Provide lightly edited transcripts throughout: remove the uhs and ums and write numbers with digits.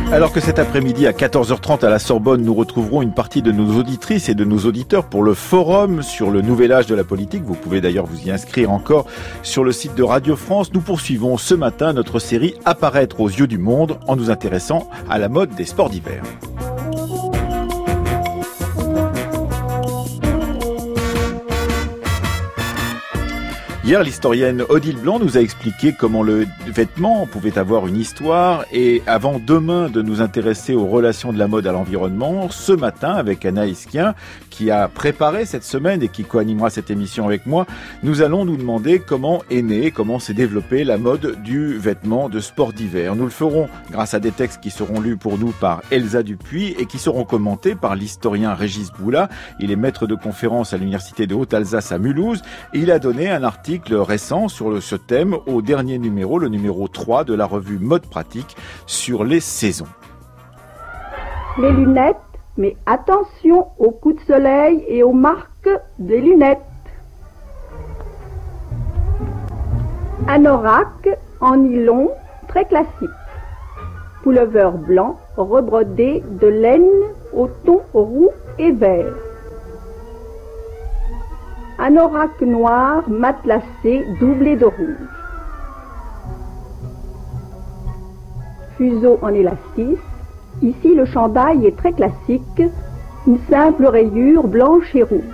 Alors que cet après-midi à 14h30 à la Sorbonne, nous retrouverons une partie de nos auditrices et de nos auditeurs pour le forum sur le nouvel âge de la politique. Vous pouvez d'ailleurs vous y inscrire encore sur le site de Radio France. Nous poursuivons ce matin notre série Apparaître aux yeux du monde en nous intéressant à la mode des sports d'hiver. Hier, l'historienne Odile Blanc nous a expliqué comment le vêtement pouvait avoir une histoire et avant demain de nous intéresser aux relations de la mode à l'environnement, ce matin avec Anaïs Kien, qui a préparé cette semaine et qui co-animera cette émission avec moi, nous allons nous demander comment est née, comment s'est développée la mode du vêtement de sport d'hiver. Nous le ferons grâce à des textes qui seront lus pour nous par Elsa Dupuis et qui seront commentés par l'historien Régis Boula. Il est maître de conférence à l'université de Haute-Alsace à Mulhouse et il a donné un article récent sur ce thème au dernier numéro, le numéro 3 de la revue Mode Pratique sur les saisons. Les lunettes, mais attention aux coups de soleil et aux marques des lunettes. Anorak en nylon, très classique. Pullover blanc rebrodé de laine au ton roux et vert. Anorak noir matelassé doublé de rouge. Fuseau en élastique. Ici le chandail est très classique, une simple rayure blanche et rouge.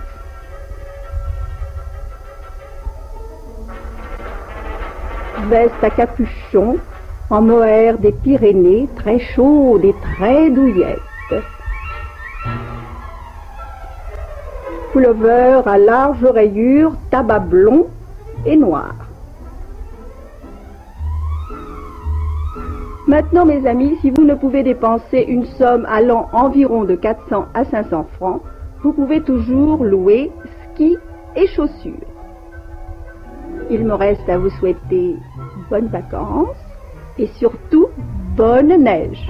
Veste à capuchon en mohair des Pyrénées, très chaude et très douillette. Pullover à large rayure, tabac blond et noir. Maintenant, mes amis, si vous ne pouvez dépenser une somme allant environ de 400 à 500 francs, vous pouvez toujours louer ski et chaussures. Il me reste à vous souhaiter bonnes vacances et surtout bonne neige.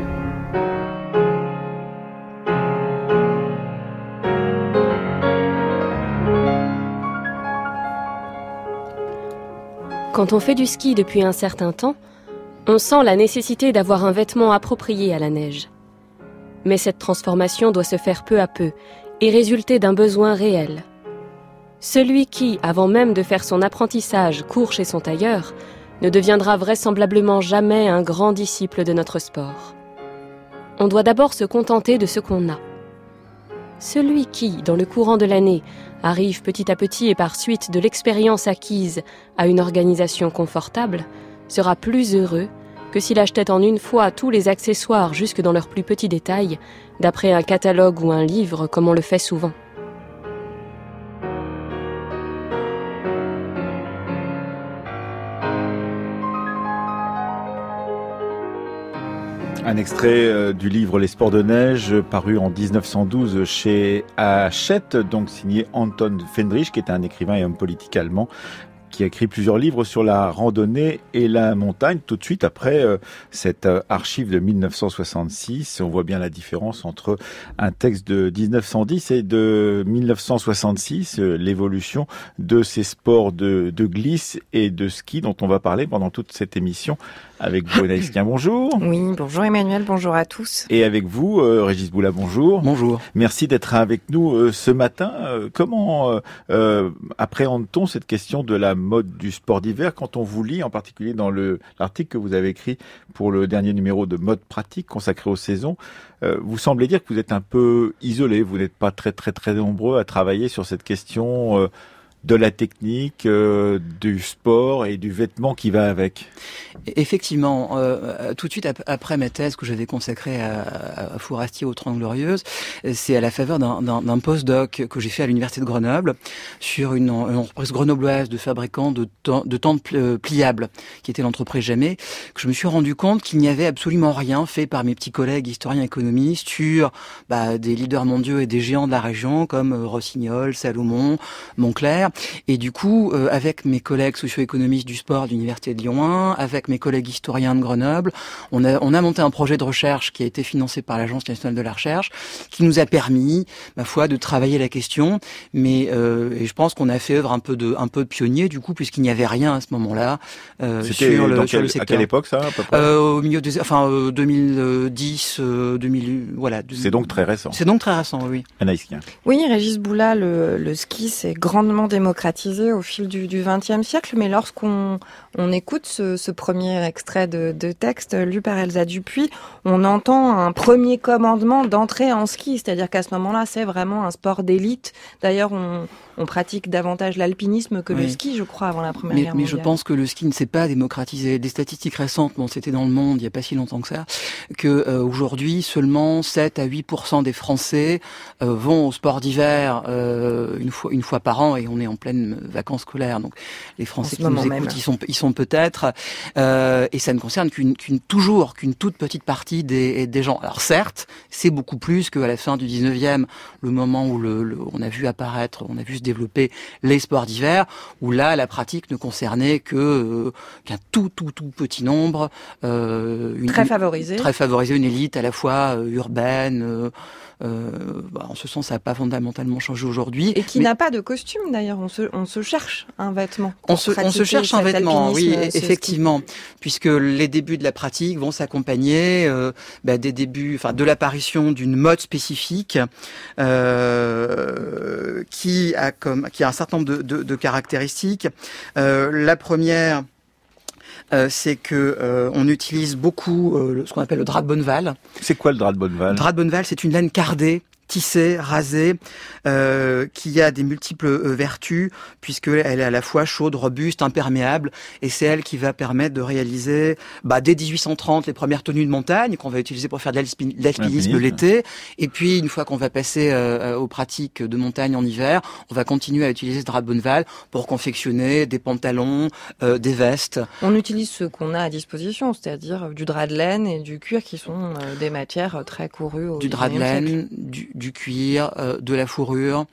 Quand on fait du ski depuis un certain temps, on sent la nécessité d'avoir un vêtement approprié à la neige. Mais cette transformation doit se faire peu à peu et résulter d'un besoin réel. Celui qui, avant même de faire son apprentissage, court chez son tailleur, ne deviendra vraisemblablement jamais un grand disciple de notre sport. On doit d'abord se contenter de ce qu'on a. Celui qui, dans le courant de l'année, arrive petit à petit et par suite de l'expérience acquise à une organisation confortable, sera plus heureux que s'il achetait en une fois tous les accessoires jusque dans leurs plus petits détails, d'après un catalogue ou un livre comme on le fait souvent. Un extrait du livre Les sports de neige, paru en 1912 chez Hachette, donc signé Anton Fendrich, qui est un écrivain et homme politique allemand, qui a écrit plusieurs livres sur la randonnée et la montagne. Tout de suite après cette archive de 1966, on voit bien la différence entre un texte de 1910 et de 1966, l'évolution de ces sports de glisse et de ski dont on va parler pendant toute cette émission. Avec vous, Anaïs Kien, bonjour. Oui, bonjour Emmanuel, bonjour à tous. Et avec vous, Régis Boula, bonjour. Bonjour. Merci d'être avec nous ce matin. Comment appréhende-t-on cette question de la mode du sport d'hiver quand on vous lit, en particulier dans l'article que vous avez écrit pour le dernier numéro de Mode Pratique consacré aux saisons? Vous semblez dire que vous êtes un peu isolé, vous n'êtes pas très nombreux à travailler sur cette question de la technique, du sport et du vêtement qui va avec. Effectivement, tout de suite après ma thèse que j'avais consacrée à Fourastier aux 30 Glorieuses, c'est à la faveur d'un post-doc que j'ai fait à l'université de Grenoble sur une entreprise grenobloise de fabricants de tentes pliables, qui était l'entreprise Jamais, que je me suis rendu compte qu'il n'y avait absolument rien fait par mes petits collègues historiens économistes sur des leaders mondiaux et des géants de la région comme Rossignol, Salomon, Moncler, Et du coup, avec mes collègues socio-économistes du sport de l'Université de Lyon 1, avec mes collègues historiens de Grenoble, on a monté un projet de recherche qui a été financé par l'Agence nationale de la recherche, qui nous a permis, ma foi, de travailler la question. Mais et je pense qu'on a fait œuvre un peu de pionnier du coup, puisqu'il n'y avait rien à ce moment-là sur le secteur. À quelle époque ça, à peu près au milieu des 2010, 2000, voilà. C'est donc très récent. C'est donc très récent, oui. Anaïs Kien. Oui, Régis Boula, le ski s'est grandement démocratisé au fil du XXe siècle, mais lorsqu'on écoute ce premier extrait de texte lu par Elsa Dupuy, on entend un premier commandement d'entrer en ski, c'est-à-dire qu'à ce moment-là, c'est vraiment un sport d'élite. D'ailleurs, on pratique davantage l'alpinisme que le ski, je crois, avant la Première Guerre mondiale. Mais je pense que le ski ne s'est pas démocratisé. Des statistiques récentes, c'était dans Le Monde il n'y a pas si longtemps que ça, que aujourd'hui, seulement 7 à 8% des Français vont au sport d'hiver une fois par an, et on est en pleine vacances scolaires. Donc les Français qui nous écoutent, ils sont peut-être, et ça ne concerne qu'une toute petite partie des gens. Alors certes, c'est beaucoup plus qu'à la fin du 19e, le moment où on a vu se développer les sports d'hiver, où là la pratique ne concernait qu'un tout petit nombre, très favorisé, une élite à la fois urbaine. En ce sens, ça n'a pas fondamentalement changé aujourd'hui. Et qui n'a pas de costume d'ailleurs. On se cherche un vêtement. On se cherche un vêtement, oui, effectivement, puisque les débuts de la pratique vont s'accompagner de l'apparition d'une mode spécifique qui a un certain nombre de caractéristiques. La première, c'est que on utilise beaucoup ce qu'on appelle le drap de Bonneval. C'est quoi le drap de Bonneval ? Le drap de Bonneval, c'est une laine cardée, tissée, rasée, qui a des multiples vertus, puisqu'elle est à la fois chaude, robuste, imperméable, et c'est elle qui va permettre de réaliser, dès 1830, les premières tenues de montagne, qu'on va utiliser pour faire de l'alpinisme l'été, et puis une fois qu'on va passer aux pratiques de montagne en hiver, on va continuer à utiliser ce drap de Bonneval pour confectionner des pantalons, des vestes. On utilise ce qu'on a à disposition, c'est-à-dire du drap de laine et du cuir, qui sont des matières très courues au du drap de laine, siècle. Du cuir, de la fourrure,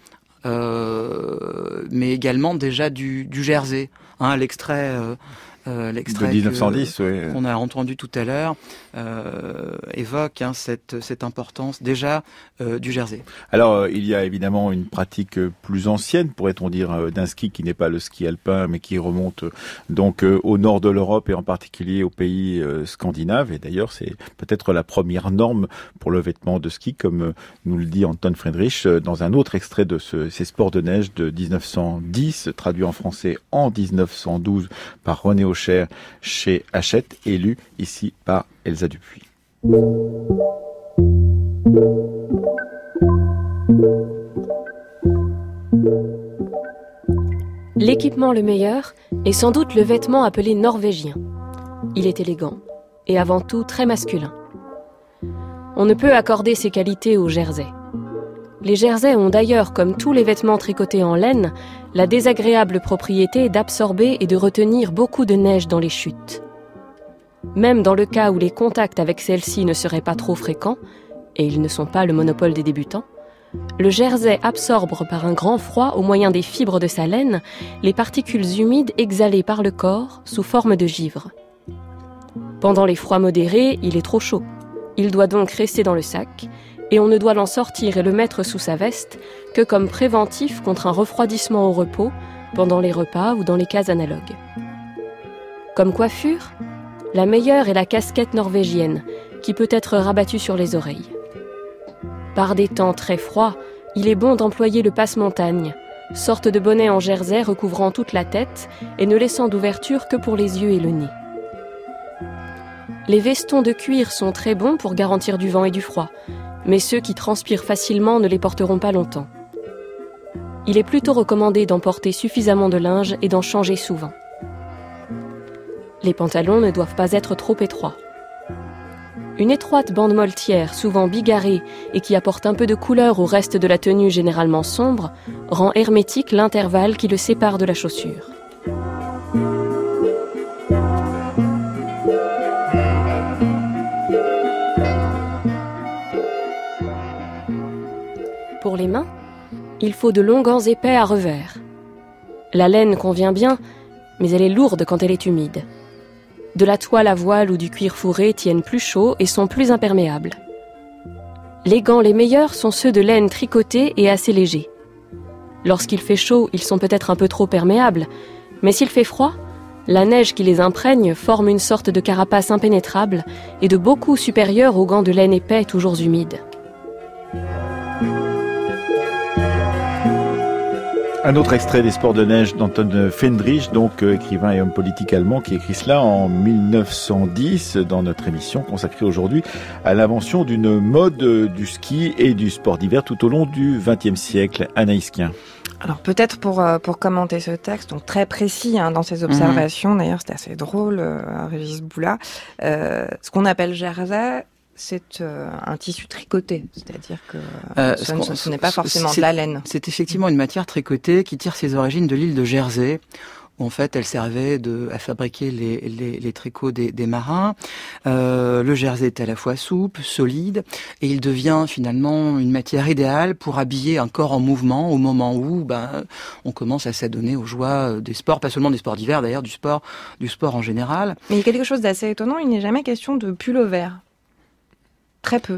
mais également déjà du jersey. L'extrait de 1910, qu'on a entendu tout à l'heure évoque cette importance déjà du jersey. Alors il y a évidemment une pratique plus ancienne, pourrait-on dire, d'un ski qui n'est pas le ski alpin, mais qui remonte donc au nord de l'Europe et en particulier aux pays scandinaves. Et d'ailleurs c'est peut-être la première norme pour le vêtement de ski, comme nous le dit Anton Friedrich dans un autre extrait de ces sports de neige de 1910, traduit en français en 1912 par René Aucher chez Hachette, et lu ici par Elsa Dupuy. L'équipement le meilleur est sans doute le vêtement appelé norvégien. Il est élégant et avant tout très masculin. On ne peut accorder ces qualités aux jerseys. Les jerseys ont d'ailleurs, comme tous les vêtements tricotés en laine, la désagréable propriété d'absorber et de retenir beaucoup de neige dans les chutes. Même dans le cas où les contacts avec celle-ci ne seraient pas trop fréquents, et ils ne sont pas le monopole des débutants, le jersey absorbe par un grand froid, au moyen des fibres de sa laine, les particules humides exhalées par le corps sous forme de givre. Pendant les froids modérés, il est trop chaud. Il doit donc rester dans le sac, et on ne doit l'en sortir et le mettre sous sa veste que comme préventif contre un refroidissement au repos, pendant les repas ou dans les cas analogues. Comme coiffure, la meilleure est la casquette norvégienne, qui peut être rabattue sur les oreilles. Par des temps très froids, il est bon d'employer le passe-montagne, sorte de bonnet en jersey recouvrant toute la tête et ne laissant d'ouverture que pour les yeux et le nez. Les vestons de cuir sont très bons pour garantir du vent et du froid, mais ceux qui transpirent facilement ne les porteront pas longtemps. Il est plutôt recommandé d'en porter suffisamment de linge et d'en changer souvent. Les pantalons ne doivent pas être trop étroits. Une étroite bande moltière, souvent bigarrée et qui apporte un peu de couleur au reste de la tenue généralement sombre, rend hermétique l'intervalle qui le sépare de la chaussure. Pour les mains, il faut de longs gants épais à revers. La laine convient bien, mais elle est lourde quand elle est humide. De la toile à voile ou du cuir fourré tiennent plus chaud et sont plus imperméables. Les gants les meilleurs sont ceux de laine tricotée et assez légers. Lorsqu'il fait chaud, ils sont peut-être un peu trop perméables, mais s'il fait froid, la neige qui les imprègne forme une sorte de carapace impénétrable et de beaucoup supérieure aux gants de laine épais toujours humides. Un autre extrait des sports de neige d'Anton Fendrich, donc écrivain et homme politique allemand, qui écrit cela en 1910 dans notre émission consacrée aujourd'hui à l'invention d'une mode du ski et du sport d'hiver tout au long du XXe siècle. Anaïs Kien. Alors peut-être pour commenter ce texte, donc très précis dans ses observations, d'ailleurs c'était assez drôle, Régis Boula, ce qu'on appelle jersey, c'est un tissu tricoté, c'est-à-dire que ce n'est pas forcément de la laine. C'est effectivement une matière tricotée qui tire ses origines de l'île de Jersey, où en fait elle servait à fabriquer les tricots des marins. Le jersey est à la fois souple, solide, et il devient finalement une matière idéale pour habiller un corps en mouvement au moment où on commence à s'adonner aux joies des sports, pas seulement des sports d'hiver d'ailleurs, du sport en général. Mais il y a quelque chose d'assez étonnant, il n'est jamais question de pull-over. Très peu.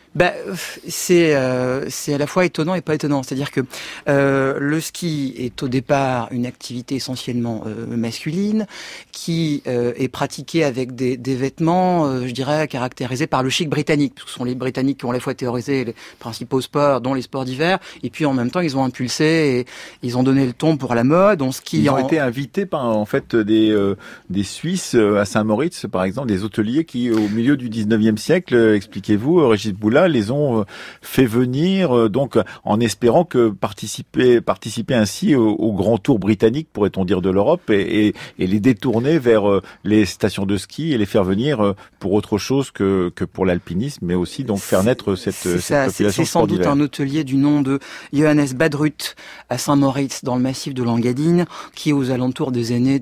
C'est à la fois étonnant et pas étonnant. C'est-à-dire que le ski est au départ une activité essentiellement masculine qui est pratiquée avec des vêtements, je dirais, caractérisés par le chic britannique. Parce que ce sont les Britanniques qui ont à la fois théorisé les principaux sports, dont les sports d'hiver, et puis en même temps ils ont impulsé et ils ont donné le ton pour la mode. Ils ont été invités par en fait des Suisses à Saint-Moritz, par exemple, des hôteliers qui, au milieu du 19e siècle, expliquez-vous, Régis Boula, les ont fait venir donc en espérant que participer ainsi au grand tour britannique, pourrait-on dire, de l'Europe et les détourner vers les stations de ski et les faire venir pour autre chose que pour l'alpinisme, mais aussi donc faire naître cette population. C'est sans doute un hôtelier du nom de Johannes Badruth à Saint-Moritz dans le massif de l'Engadine qui, aux alentours des années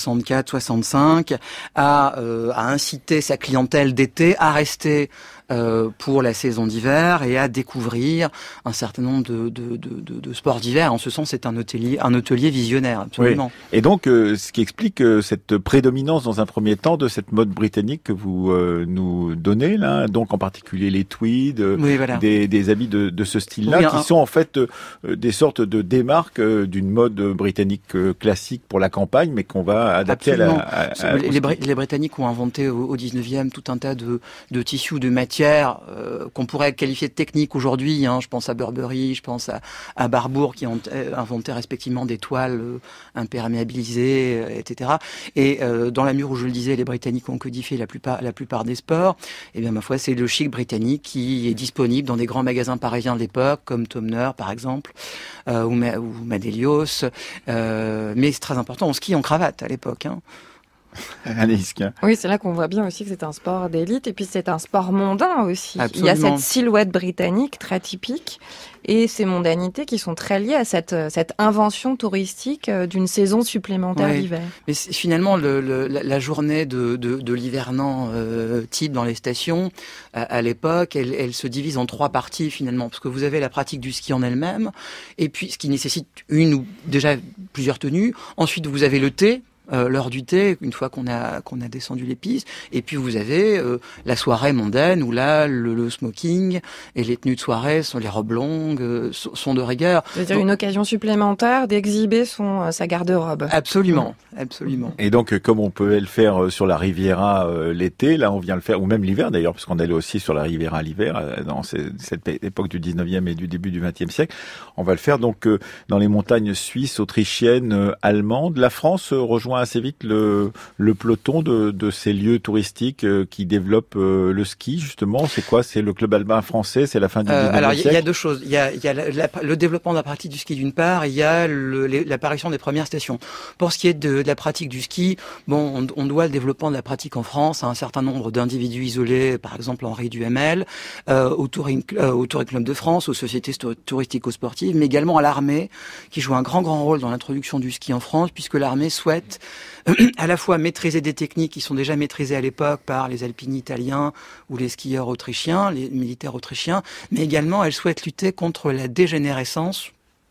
1864-65, a incité sa clientèle d'été à rester pour la saison d'hiver et à découvrir un certain nombre de sports d'hiver. En ce sens, c'est un hôtelier visionnaire, absolument. Oui. Et donc, ce qui explique cette prédominance dans un premier temps de cette mode britannique que vous nous donnez là, donc en particulier les tweeds, oui, voilà. des habits de ce style-là, qui sont en fait des sortes de démarques d'une mode britannique classique pour la campagne, mais qu'on va adapter les Britanniques ont inventé au 19e tout un tas de tissus, de matières qu'on pourrait qualifier de techniques aujourd'hui. Je pense à Burberry, je pense à Barbour qui ont inventé respectivement des toiles imperméabilisées, etc. Et dans la mesure où je le disais, les Britanniques ont codifié la plupart des sports. Et bien ma foi, c'est le chic britannique qui est disponible dans des grands magasins parisiens de l'époque, comme Tomner par exemple, ou Madelios. Mais c'est très important, on skie en cravate à l'époque. Oui, c'est là qu'on voit bien aussi que c'est un sport d'élite et puis c'est un sport mondain aussi. Absolument. Il y a cette silhouette britannique très typique et ces mondanités qui sont très liées à cette invention touristique d'une saison supplémentaire d'hiver. Mais finalement, la journée de l'hivernant type dans les stations, à l'époque, elle se divise en trois parties finalement, parce que vous avez la pratique du ski en elle-même, et puis ce qui nécessite une ou déjà plusieurs tenues. Ensuite, vous avez le thé. L'heure du thé, une fois qu'on a descendu les pistes, et puis vous avez la soirée mondaine où là le smoking et les tenues de soirée sont les robes longues, sont de rigueur. C'est-à-dire une occasion supplémentaire d'exhiber sa garde-robe. Absolument. Et donc comme on peut le faire sur la Riviera l'été, là on vient le faire, ou même l'hiver d'ailleurs, puisqu'on allait aussi sur la Riviera l'hiver dans cette époque du 19e et du début du 20e siècle, on va le faire donc dans les montagnes suisses, autrichiennes, allemandes. La France rejoint assez vite le peloton de ces lieux touristiques qui développent le ski, justement. C'est quoi? C'est le club alpin français? C'est la fin du 19e siècle? Alors, il y a deux choses. Il y a le développement de la pratique du ski d'une part, et il y a l'apparition des premières stations. Pour ce qui est de la pratique du ski, on doit le développement de la pratique en France à un certain nombre d'individus isolés, par exemple Henri Duhamel, au Touring Club de France, aux sociétés touristico-sportives, mais également à l'armée, qui joue un grand rôle dans l'introduction du ski en France, puisque l'armée souhaite à la fois maîtriser des techniques qui sont déjà maîtrisées à l'époque par les alpini italiens ou les skieurs autrichiens, les militaires autrichiens, mais également elle souhaite lutter contre la dégénérescence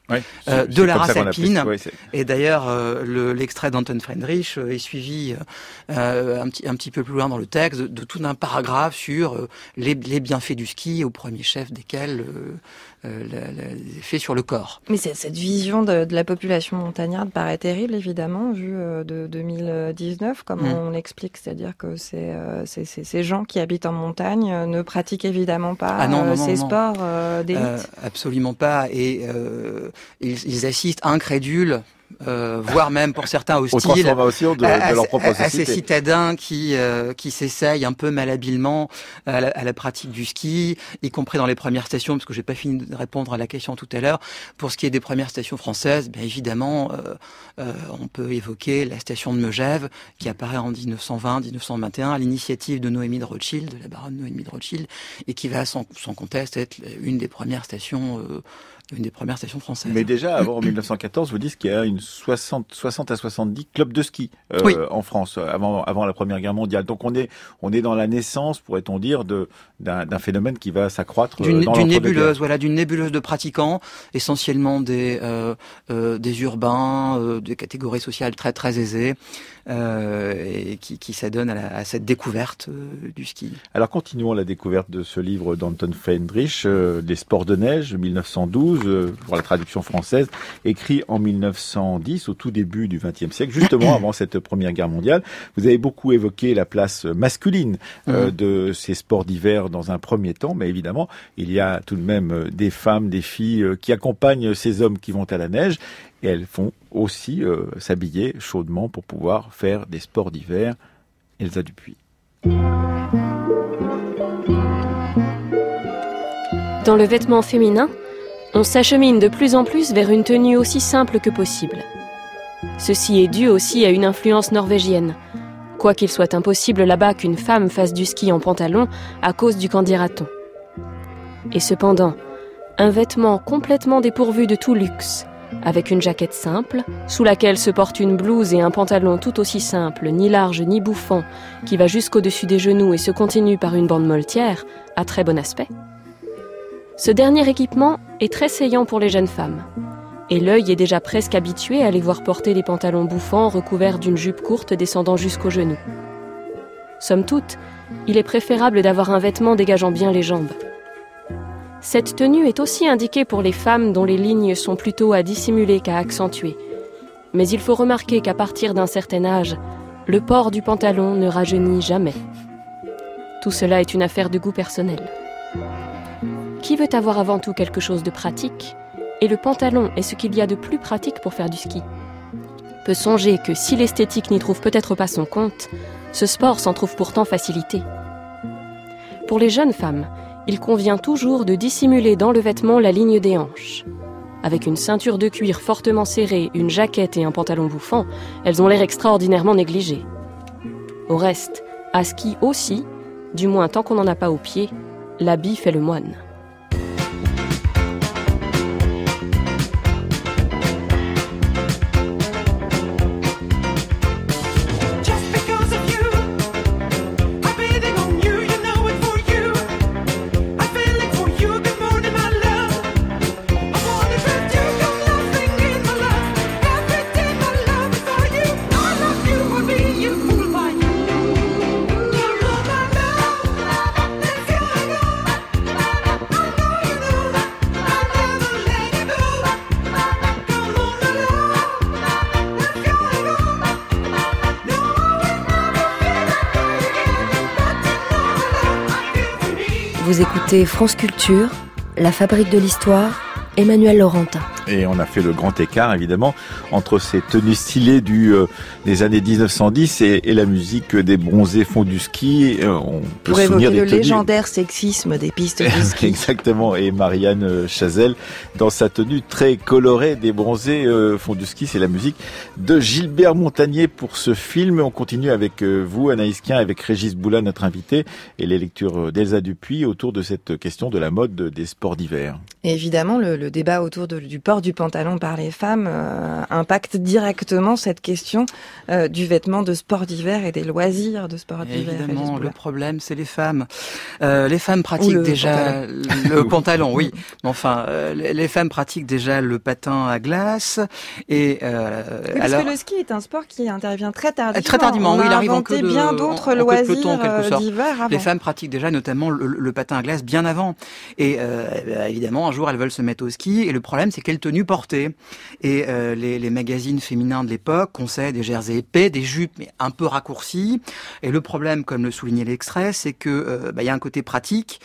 de Lara Salpine. Et d'ailleurs, l'extrait d'Anton Friedrich est suivi un petit peu plus loin dans le texte de tout un paragraphe sur les bienfaits du ski, au premier chef desquels les effets sur le corps. Mais cette vision de la population montagnarde paraît terrible, évidemment, vu de 2019, comme on l'explique, c'est-à-dire que ces gens qui habitent en montagne ne pratiquent évidemment pas ces sports d'élite. Absolument pas, et ils assistent incrédules, voire même pour certains hostiles, aux transformations de leur propre société. À ces citadins qui s'essayent un peu malhabilement à la pratique du ski, y compris dans les premières stations, parce que j'ai pas fini de répondre à la question tout à l'heure. Pour ce qui est des premières stations françaises, bien évidemment, on peut évoquer la station de Megève, qui apparaît en 1920-1921 à l'initiative de Noémie de Rothschild, de la baronne Noémie de Rothschild, et qui va sans conteste être une des premières stations françaises. Mais déjà, avant 1914, vous dites qu'il y a une 60 à 70 clubs de ski en France, avant la Première Guerre mondiale. Donc on est dans la naissance, pourrait-on dire, d'un phénomène qui va s'accroître d'une nébuleuse, d'une nébuleuse de pratiquants, essentiellement des urbains, des catégories sociales très très aisées, et qui s'adonnent à cette découverte du ski. Alors continuons la découverte de ce livre d'Anton Friedrich, Les sports de neige, 1912, pour la traduction française, écrit en 1910, au tout début du XXe siècle, justement avant cette Première Guerre mondiale. Vous avez beaucoup évoqué la place masculine de ces sports d'hiver dans un premier temps, mais évidemment, il y a tout de même des femmes, des filles qui accompagnent ces hommes qui vont à la neige, et elles font aussi s'habiller chaudement pour pouvoir faire des sports d'hiver. Elsa Dupuis. Dans le vêtement féminin, on s'achemine de plus en plus vers une tenue aussi simple que possible. Ceci est dû aussi à une influence norvégienne, quoiqu'il soit impossible là-bas qu'une femme fasse du ski en pantalon à cause du qu'en dira-t-on. Et cependant, un vêtement complètement dépourvu de tout luxe, avec une jaquette simple, sous laquelle se porte une blouse et un pantalon tout aussi simple, ni large ni bouffant, qui va jusqu'au-dessus des genoux et se continue par une bande moltière, a très bon aspect. Ce dernier équipement est très saillant pour les jeunes femmes, et l'œil est déjà presque habitué à les voir porter des pantalons bouffants recouverts d'une jupe courte descendant jusqu'aux genoux. Somme toute, il est préférable d'avoir un vêtement dégageant bien les jambes. Cette tenue est aussi indiquée pour les femmes dont les lignes sont plutôt à dissimuler qu'à accentuer. Mais il faut remarquer qu'à partir d'un certain âge, le port du pantalon ne rajeunit jamais. Tout cela est une affaire de goût personnel. Qui veut avoir avant tout quelque chose de pratique, et le pantalon est ce qu'il y a de plus pratique pour faire du ski, peut songer que si l'esthétique n'y trouve peut-être pas son compte, ce sport s'en trouve pourtant facilité. Pour les jeunes femmes, il convient toujours de dissimuler dans le vêtement la ligne des hanches. Avec une ceinture de cuir fortement serrée, une jaquette et un pantalon bouffant, elles ont l'air extraordinairement négligées. Au reste, à ski aussi, du moins tant qu'on n'en a pas aux pieds, l'habit fait le moine. Vous écoutez France Culture, La Fabrique de l'Histoire, Emmanuel Laurentin. Et on a fait le grand écart, évidemment, entre ces tenues stylées des années 1910 et la musique des bronzés font du ski. On peut pour se souvenir évoquer des le légendaire sexisme des pistes de ski. Exactement. Et Marianne Chazelle, dans sa tenue très colorée des bronzés font du ski, c'est la musique de Gilbert Montagnier pour ce film. On continue avec vous, Anaïs Kien, avec Régis Boula, notre invité, et les lectures d'Elsa Dupuis autour de cette question de la mode des sports d'hiver. Et évidemment, le débat autour du port port du pantalon par les femmes impacte directement cette question du vêtement de sport d'hiver et des loisirs de sport d'hiver. Évidemment, le problème, c'est les femmes. Les femmes pratiquent déjà le pantalon, oui. Mais enfin, les femmes pratiquent déjà le patin à glace. Et parce que le ski est un sport qui intervient très tardivement. Très tardivement, oui. Il arrive en queue de bien d'autres loisirs d'hiver avant. Les femmes pratiquent déjà notamment le patin à glace bien avant. Et évidemment, un jour, elles veulent se mettre au ski. Et le problème, c'est quelle tenue porter. Et les magazines féminins de l'époque conseillent des jerseys épais, des jupes mais un peu raccourcies. Et le problème, comme le soulignait l'extrait, c'est que y a un côté pratique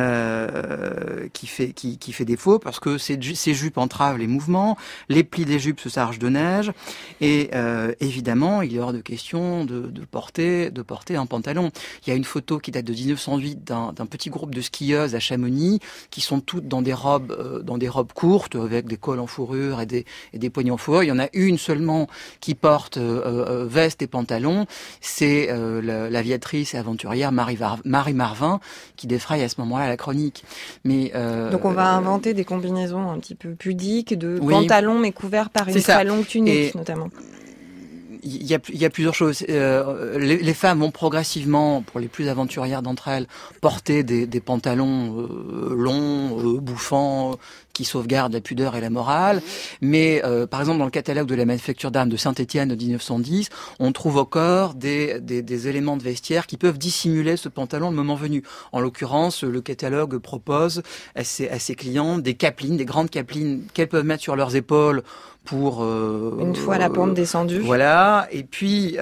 qui fait défaut parce que ces jupes entravent les mouvements, les plis des jupes se chargent de neige et évidemment il est hors de question de porter un pantalon. Il y a une photo qui date de 1908 d'un petit groupe de skieuses à Chamonix qui sont toutes dans des robes courtes avec des cols en fourrure et des poignets en fourrure. Il y en a une seulement qui porte veste et pantalon. C'est l'aviatrice et aventurière Marie Marvin qui défraye à ce moment-là la chronique. Mais donc on va inventer des combinaisons un petit peu pudiques de pantalons mais couverts par une très longue tunique notamment. Il y a plusieurs choses. Les femmes vont progressivement, pour les plus aventurières d'entre elles, porter des pantalons longs, bouffants, qui sauvegardent la pudeur et la morale. Mais par exemple, dans le catalogue de la manufacture d'armes de Saint-Étienne de 1910, on trouve encore des éléments de vestiaire qui peuvent dissimuler ce pantalon le moment venu. En l'occurrence, le catalogue propose à ses clients des capelines, des grandes capelines qu'elles peuvent mettre sur leurs épaules pour une fois la pente descendue. Voilà, et puis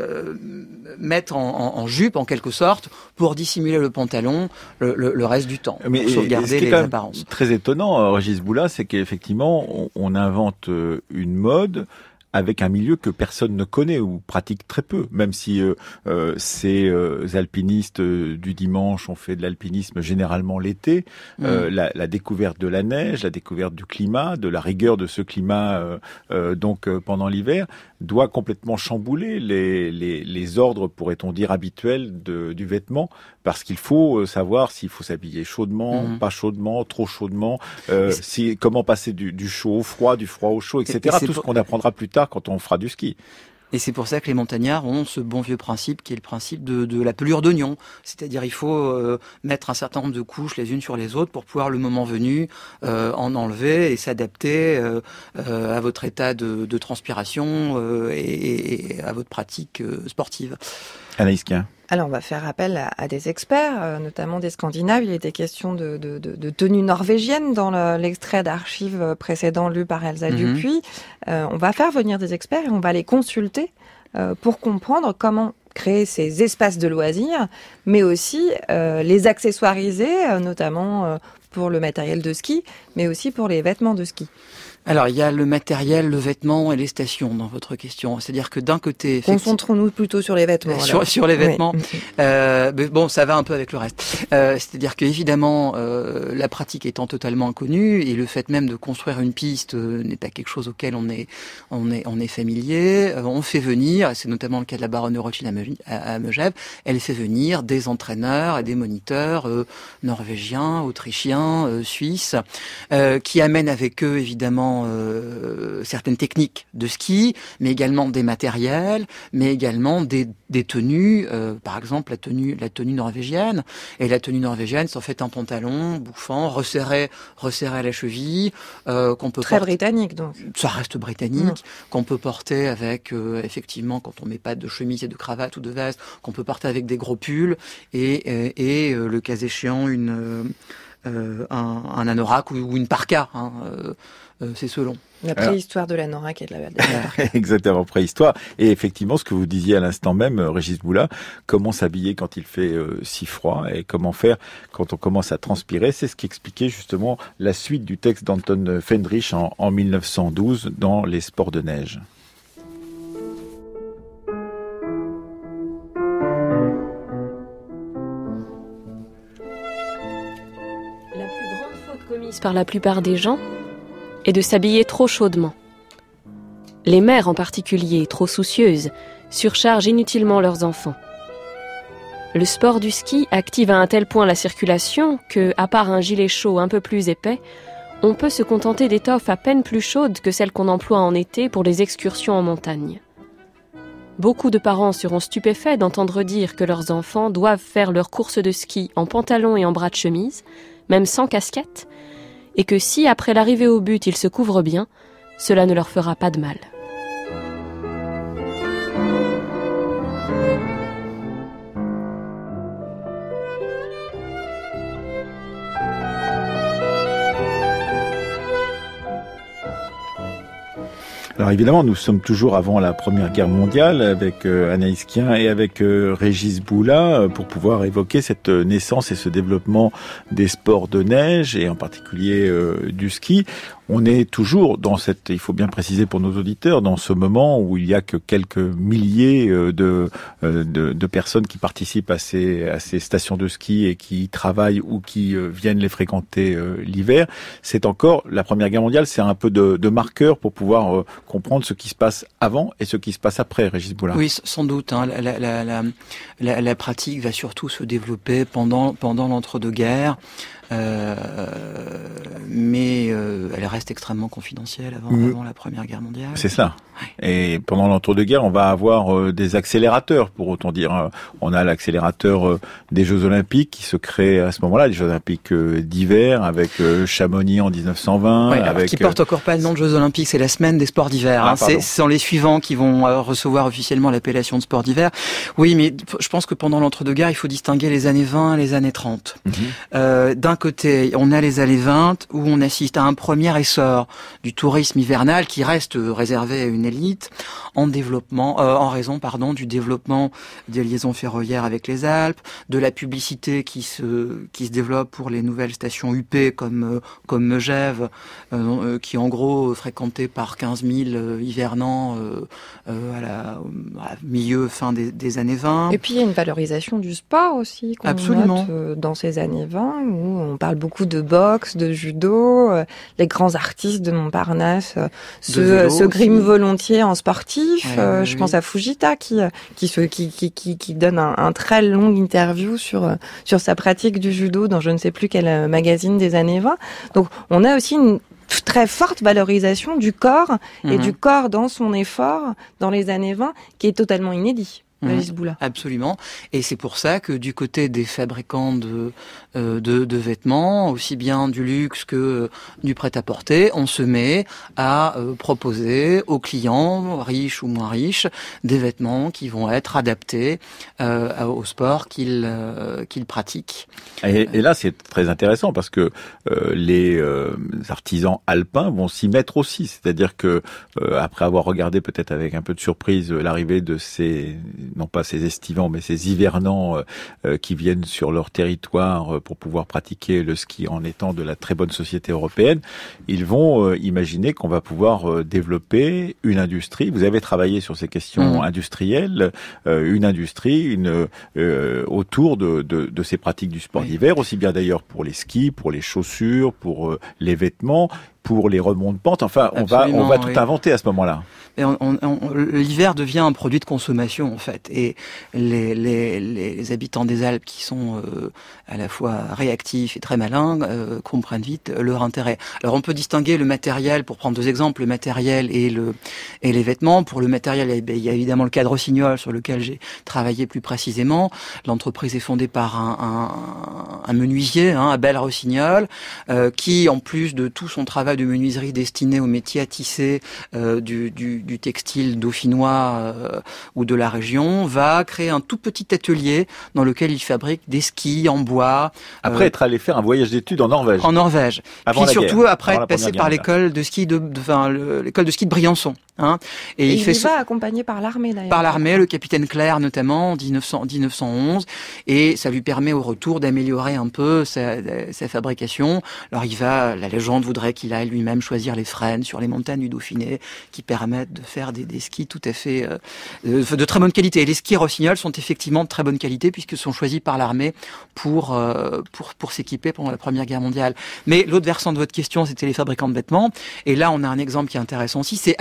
mettre en jupe en quelque sorte pour dissimuler le pantalon le reste du temps, pour sauvegarder les apparences. Très étonnant, Régis Boula, c'est qu'effectivement on invente une mode avec un milieu que personne ne connaît ou pratique très peu, même si ces alpinistes du dimanche ont fait de l'alpinisme généralement l'été. La découverte de la neige, la découverte du climat, de la rigueur de ce climat pendant l'hiver, doit complètement chambouler les ordres, pourrait-on dire, habituels du vêtement, parce qu'il faut savoir s'il faut s'habiller chaudement, pas chaudement, trop chaudement, comment passer du chaud au froid, du froid au chaud, etc. Tout ce qu'on apprendra plus tard quand on fera du ski. Et c'est pour ça que les montagnards ont ce bon vieux principe qui est le principe de la pelure d'oignon. C'est-à-dire il faut mettre un certain nombre de couches les unes sur les autres pour pouvoir le moment venu en enlever et s'adapter à votre état de transpiration et à votre pratique sportive. Anaïs Quint. Alors on va faire appel à des experts, notamment des Scandinaves. Il était question de tenue norvégienne dans l'extrait d'archives précédent lu par Elsa Dupuis. On va faire venir des experts et on va les consulter pour comprendre comment créer ces espaces de loisirs, mais aussi les accessoiriser, notamment pour le matériel de ski, mais aussi pour les vêtements de ski. Alors, il y a le matériel, le vêtement et les stations dans votre question. C'est-à-dire que d'un côté... Concentrons-nous plutôt sur les vêtements. Sur les vêtements. Oui. Bon, ça va un peu avec le reste. C'est-à-dire que évidemment, la pratique étant totalement inconnue et le fait même de construire une piste n'est pas quelque chose auquel on est familier. On fait venir, et c'est notamment le cas de la baronne de Rothschild à Megève, elle fait venir des entraîneurs et des moniteurs norvégiens, autrichiens, suisses, qui amènent avec eux évidemment certaines techniques de ski, mais également des matériels, mais également des tenues, par exemple la tenue norvégienne. Et la tenue norvégienne, c'est en fait un pantalon bouffant, resserré à la cheville, qu'on peut très britannique donc. Ça reste britannique, qu'on peut porter avec effectivement quand on met pas de chemise et de cravate ou de veste, qu'on peut porter avec des gros pulls et le cas échéant un anorak ou une parka. C'est selon. La préhistoire de l'anorak et de la Exactement, préhistoire. Et effectivement, ce que vous disiez à l'instant même, Régis Boula, comment s'habiller quand il fait si froid et comment faire quand on commence à transpirer, c'est ce qui expliquait justement la suite du texte d'Anton Fendrich en 1912 dans Les sports de neige. La plus grande faute commise par la plupart des gens et de s'habiller trop chaudement. Les mères en particulier, trop soucieuses, surchargent inutilement leurs enfants. Le sport du ski active à un tel point la circulation que, à part un gilet chaud un peu plus épais, on peut se contenter d'étoffes à peine plus chaudes que celles qu'on emploie en été pour les excursions en montagne. Beaucoup de parents seront stupéfaits d'entendre dire que leurs enfants doivent faire leurs courses de ski en pantalon et en bras de chemise, même sans casquette, et que si après l'arrivée au but ils se couvrent bien, cela ne leur fera pas de mal. Alors évidemment, nous sommes toujours avant la Première Guerre mondiale avec Anaïs Kien et avec Régis Boula pour pouvoir évoquer cette naissance et ce développement des sports de neige et en particulier du ski. On est toujours dans cette, il faut bien préciser pour nos auditeurs, dans ce moment où il y a que quelques milliers de personnes qui participent à ces stations de ski et qui travaillent ou qui viennent les fréquenter l'hiver. C'est encore, la Première Guerre mondiale, c'est un peu de marqueur pour pouvoir comprendre ce qui se passe avant et ce qui se passe après, Régis Boula. Oui, sans doute. Hein, la pratique va surtout se développer pendant l'entre-deux-guerres. Mais elle reste extrêmement confidentielle avant la Première Guerre mondiale. C'est ça. Et pendant l'entre-deux-guerres, on va avoir des accélérateurs, pour autant dire. On a l'accélérateur des Jeux Olympiques qui se crée à ce moment-là, les Jeux Olympiques d'hiver, avec Chamonix en 1920. Oui, avec, qui porte encore pas le nom de Jeux Olympiques, c'est la semaine des sports d'hiver. Ce sont les suivants qui vont recevoir officiellement l'appellation de sports d'hiver. Oui, mais je pense que pendant l'entre-deux-guerres, il faut distinguer les années 20 et les années 30. D'un côté, on a les années 20 où on assiste à un premier essor du tourisme hivernal qui reste réservé à une élite en raison du développement des liaisons ferroviaires avec les Alpes, de la publicité qui se développe pour les nouvelles stations UP comme Megève, qui est en gros fréquentée par 15 000 hivernants à milieu fin des années 20. Et puis il y a une valorisation du sport aussi qu'on note dans ces années 20 où on parle beaucoup de boxe, de judo, les grands artistes de Montparnasse se griment volontiers en sportif. Je pense à Fujita qui donne un très long interview sur sa pratique du judo dans je ne sais plus quel magazine des années 20. Donc on a aussi une très forte valorisation du corps et du corps dans son effort dans les années 20 qui est totalement inédit. Absolument. Et c'est pour ça que du côté des fabricants de vêtements, aussi bien du luxe que du prêt-à-porter, on se met à proposer aux clients, riches ou moins riches, des vêtements qui vont être adaptés au sport qu'ils pratiquent. Et là, c'est très intéressant parce que les artisans alpins vont s'y mettre aussi. C'est-à-dire que après avoir regardé peut-être avec un peu de surprise l'arrivée de non pas ces estivants, mais ces hivernants qui viennent sur leur territoire pour pouvoir pratiquer le ski en étant de la très bonne société européenne, ils vont imaginer qu'on va pouvoir développer une industrie. Vous avez travaillé sur ces questions industrielles, une industrie autour de ces pratiques du sport d'hiver, aussi bien d'ailleurs pour les skis, pour les chaussures, pour les vêtements, pour les remonts de pente. Enfin, on va tout inventer à ce moment-là. Et l'hiver devient un produit de consommation en fait, et les habitants des Alpes qui sont à la fois réactifs et très malins comprennent vite leur intérêt. Alors on peut distinguer le matériel, pour prendre deux exemples, le matériel et les vêtements. Pour le matériel, il y a évidemment le cadre Rossignol sur lequel j'ai travaillé plus précisément. L'entreprise est fondée par un menuisier, Abel Rossignol, qui en plus de tout son travail de menuiserie destiné au métier à tisser du textile dauphinois ou de la région, va créer un tout petit atelier dans lequel il fabrique des skis en bois. Après être allé faire un voyage d'études en Norvège. En Norvège. Puis surtout après être passé par l'école de ski l'école de ski de Briançon. Et il va accompagné par l'armée d'ailleurs. Par l'armée, le capitaine Clair notamment en 1911, et ça lui permet au retour d'améliorer un peu sa fabrication. Alors la légende voudrait qu'il aille lui-même choisir les frênes sur les montagnes du Dauphiné qui permettent de faire des skis tout à fait de très bonne qualité. Et les skis Rossignol sont effectivement de très bonne qualité puisqu'ils sont choisis par l'armée pour s'équiper pendant la Première Guerre mondiale. Mais l'autre versant de votre question, c'était les fabricants de vêtements. Et là, on a un exemple qui est intéressant aussi, c'est Allard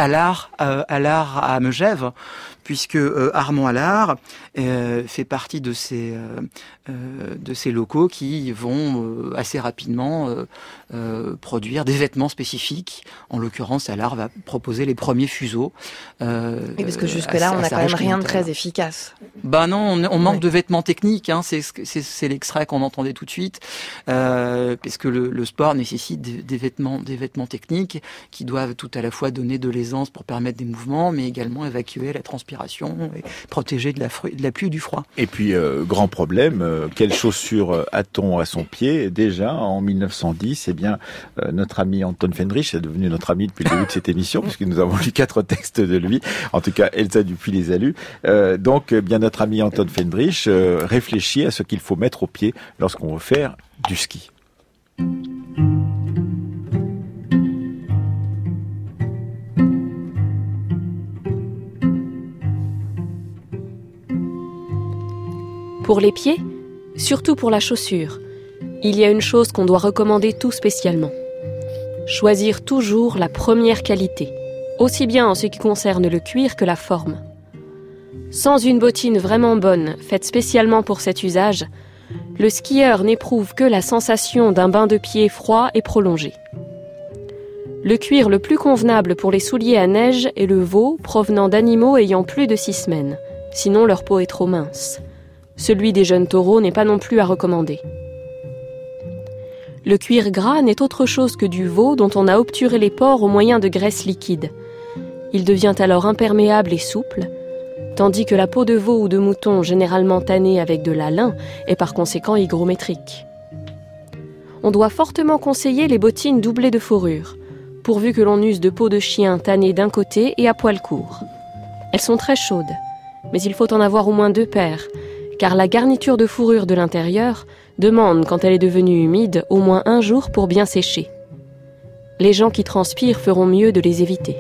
rencontre à l'art à Megève, puisque Armand Allard fait partie de ces locaux qui vont assez rapidement produire des vêtements spécifiques. En l'occurrence, Allard va proposer les premiers fuseaux. Oui, parce que jusque-là, on n'a quand même rien de très efficace. Ben non, on manque de vêtements techniques. Hein, c'est l'extrait qu'on entendait tout de suite, parce que le sport nécessite des vêtements techniques qui doivent tout à la fois donner de l'aisance pour permettre des mouvements, mais également évacuer la transpiration et protéger de la pluie ou du froid. Et puis, grand problème, quelles chaussures a-t-on à son pied? Déjà, en 1910, eh bien, notre ami Anton Fendrich est devenu notre ami depuis le début de cette émission, puisque nous avons lu 4 textes de lui. En tout cas, Elsa Dupuis les a lus. Donc, eh bien, notre ami Anton Fendrich réfléchit à ce qu'il faut mettre au pied lorsqu'on veut faire du ski. Pour les pieds, surtout pour la chaussure, il y a une chose qu'on doit recommander tout spécialement. Choisir toujours la première qualité, aussi bien en ce qui concerne le cuir que la forme. Sans une bottine vraiment bonne, faite spécialement pour cet usage, le skieur n'éprouve que la sensation d'un bain de pied froid et prolongé. Le cuir le plus convenable pour les souliers à neige est le veau provenant d'animaux ayant plus de 6 semaines, sinon leur peau est trop mince. Celui des jeunes taureaux n'est pas non plus à recommander. Le cuir gras n'est autre chose que du veau dont on a obturé les pores au moyen de graisse liquide. Il devient alors imperméable et souple, tandis que la peau de veau ou de mouton, généralement tannée avec de la lin, est par conséquent hygrométrique. On doit fortement conseiller les bottines doublées de fourrure, pourvu que l'on use de peau de chien tannée d'un côté et à poil court. Elles sont très chaudes, mais il faut en avoir au moins 2 paires, car la garniture de fourrure de l'intérieur demande, quand elle est devenue humide, au moins 1 jour pour bien sécher. Les gens qui transpirent feront mieux de les éviter.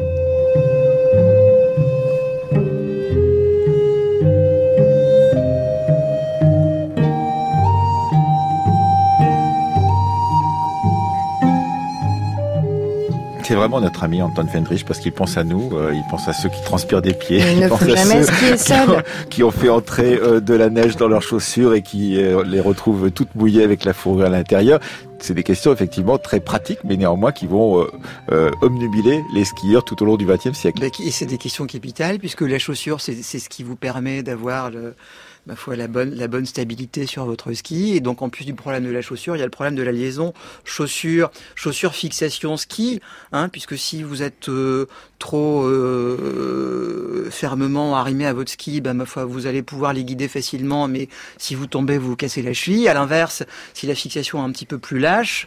C'est vraiment notre ami Anton Fendrich parce qu'il pense à nous, il pense à ceux qui transpirent des pieds, il ne faut jamais skier seul. Qui ont fait entrer de la neige dans leurs chaussures et qui les retrouvent toutes mouillées avec la fourrure à l'intérieur. C'est des questions effectivement très pratiques, mais néanmoins qui vont obnubiler les skieurs tout au long du XXe siècle. Et c'est des questions capitales puisque la chaussure, c'est ce qui vous permet d'avoir la bonne stabilité sur votre ski. Et donc, en plus du problème de la chaussure, il y a le problème de la liaison chaussure fixation ski, hein, puisque si vous êtes trop fermement arrimé à votre ski, ma foi, vous allez pouvoir les guider facilement, mais si vous tombez, vous cassez la cheville. À l'inverse, si la fixation est un petit peu plus lâche,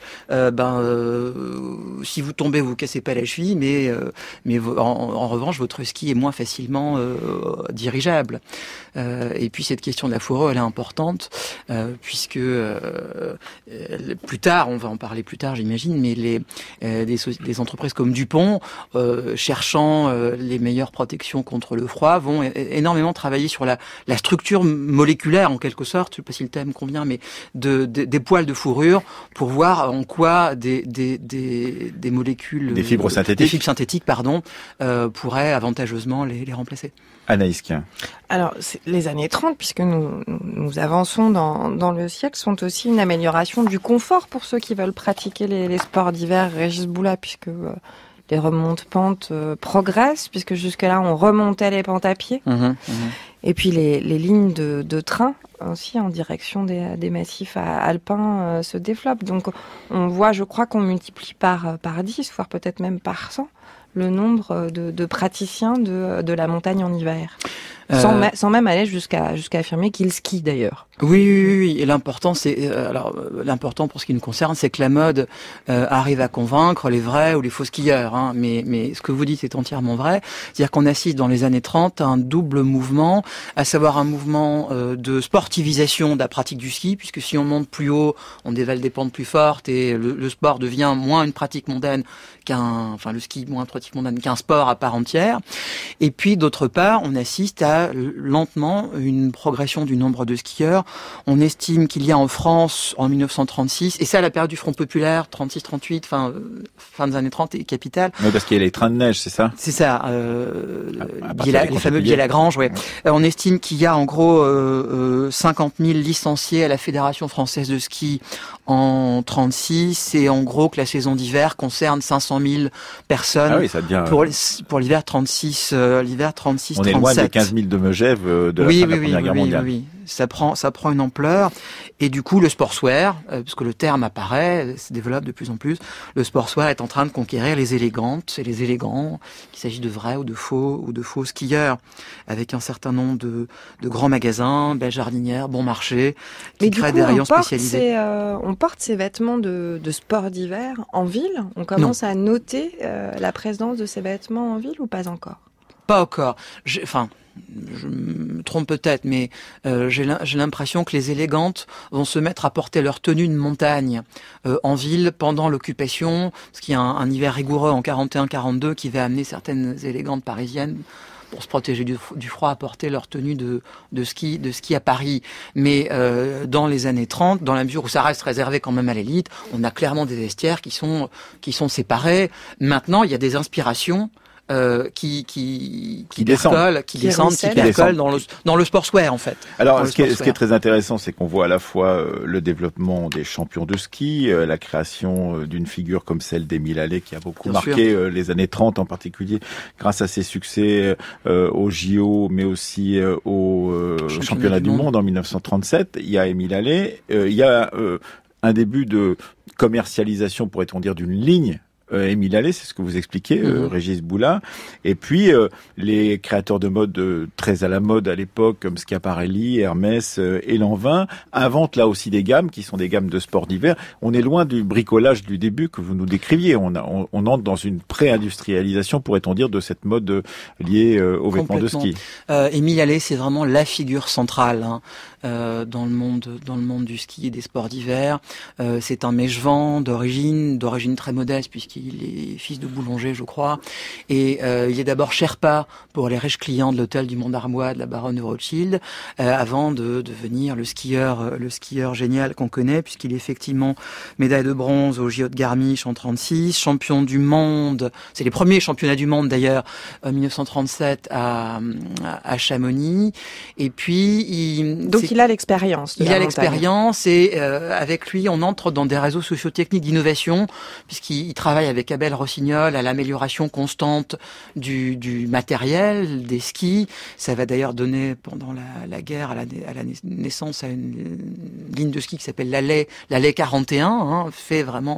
si vous tombez, vous cassez pas la cheville, mais en revanche, votre ski est moins facilement dirigeable. Et puis cette question de la fourrure, elle est importante, puisque plus tard, on va en parler plus tard, j'imagine, mais des entreprises comme Dupont, cherchant les meilleures protections contre le froid, vont énormément travailler sur la structure moléculaire, en quelque sorte, je ne sais pas si le thème convient, mais des poils de fourrure, pour voir en quoi des molécules... Des fibres synthétiques. Des fibres synthétiques, pourraient avantageusement les remplacer. Anaïs Kien. Alors, les années 30, puisque nous avançons dans le siècle, sont aussi une amélioration du confort pour ceux qui veulent pratiquer les sports d'hiver. Régis Boula, puisque les remontes-pentes progressent, puisque jusque-là, on remontait les pentes à pied. Et puis, les lignes de train aussi en direction des massifs alpins se développent. Donc, on voit, je crois qu'on multiplie par 10, voire peut-être même par 100. Le nombre de praticiens de la montagne en hiver. Sans même aller jusqu'à affirmer qu'ils skient d'ailleurs. Oui. Et l'important, l'important pour ce qui nous concerne, c'est que la mode arrive à convaincre les vrais ou les faux skieurs. Hein. Mais ce que vous dites est entièrement vrai. C'est-à-dire qu'on assiste dans les années 30 à un double mouvement, à savoir un mouvement de sportivisation de la pratique du ski, puisque si on monte plus haut, on dévale des pentes plus fortes et le sport devient moins une pratique mondaine le ski moins une pratique mondaine qu'un sport à part entière. Et puis d'autre part, on assiste à a lentement une progression du nombre de skieurs. On estime qu'il y a en France, en 1936, et ça, la période du Front populaire, 36-38, fin des années 30, et capitale. Oui, parce qu'il y a les trains de neige, c'est ça? C'est ça, les fameux billets Lagrange, ouais. On estime qu'il y a en gros 50 000 licenciés à la Fédération française de ski en 36, et en gros que la saison d'hiver concerne 500 000 personnes. Ah oui, ça devient... pour l'hiver 36, l'hiver 36-37. On est loin des 15 000 de Megève de la fin de la Première Guerre mondiale. Oui. Ça prend une ampleur, et du coup le sportswear, parce que le terme apparaît, se développe de plus en plus, le sportswear est en train de conquérir les élégantes et les élégants, qu'il s'agit de vrais ou de faux skieurs, avec un certain nombre de grands magasins, Belle Jardinière, Bon Marché, qui créent des rayons spécialisés. On porte ces vêtements de sport d'hiver en ville? On commence à noter la présence de ces vêtements en ville ou pas encore? Pas encore. Je me trompe peut-être, mais j'ai l'impression que les élégantes vont se mettre à porter leur tenue de montagne en ville pendant l'occupation, parce qu'il y a un hiver rigoureux en 41-42 qui va amener certaines élégantes parisiennes pour se protéger du froid à porter leur tenue de ski à Paris. Mais dans les années 30, dans la mesure où ça reste réservé quand même à l'élite, on a clairement des vestiaires qui sont séparés. Maintenant, il y a des inspirations qui descendent, qui percolent dans le sportswear en fait. Alors, ce qui est très intéressant, c'est qu'on voit à la fois le développement des champions de ski, la création d'une figure comme celle d'Émile Allais qui a beaucoup marqué les années 30 en particulier, grâce à ses succès aux JO, mais aussi au championnat du monde en 1937. Il y a Émile Allais, il y a un début de commercialisation, pourrait-on dire, d'une ligne. Émile Allais, c'est ce que vous expliquez, Régis Boula. Et puis, les créateurs de mode très à la mode à l'époque, comme Schiaparelli, Hermès et Lanvin, inventent là aussi des gammes qui sont des gammes de sport d'hiver. On est loin du bricolage du début que vous nous décriviez. On entre dans une pré-industrialisation, pourrait-on dire, de cette mode liée aux vêtements de ski. Émile Allais, c'est vraiment la figure centrale dans le monde du ski et des sports d'hiver. C'est un Mégevant d'origine très modeste, puisqu'il est fils de boulanger, je crois. Et il est d'abord Sherpa pour les riches clients de l'hôtel du Mont d'Armois de la baronne de Rothschild, avant de devenir le skieur génial qu'on connaît, puisqu'il est effectivement médaille de bronze au JO de Garmisch en 36, champion du monde. C'est les premiers championnats du monde d'ailleurs, 1937 à Chamonix. Et puis il a l'expérience. Il a l'expérience, et avec lui, on entre dans des réseaux sociotechniques d'innovation, puisqu'il travaille avec Abel Rossignol à l'amélioration constante du matériel, des skis. Ça va d'ailleurs donner, pendant la guerre, à la naissance à une ligne de ski qui s'appelle l'Allais 41, fait vraiment